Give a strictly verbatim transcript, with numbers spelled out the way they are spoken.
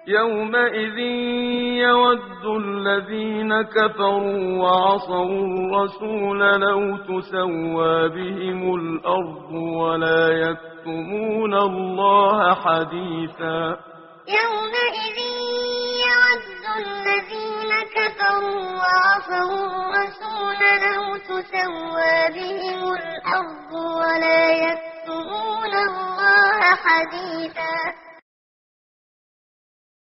يومئذ يود الذين كفروا وعصوا الرسول لو تسوى بهم الأرض ولا يكتمون الله حديثا يومئذ يود الذين كفروا وعصوا الرسول لو تسوى بهم الأرض ولا يكتمون الله حديثا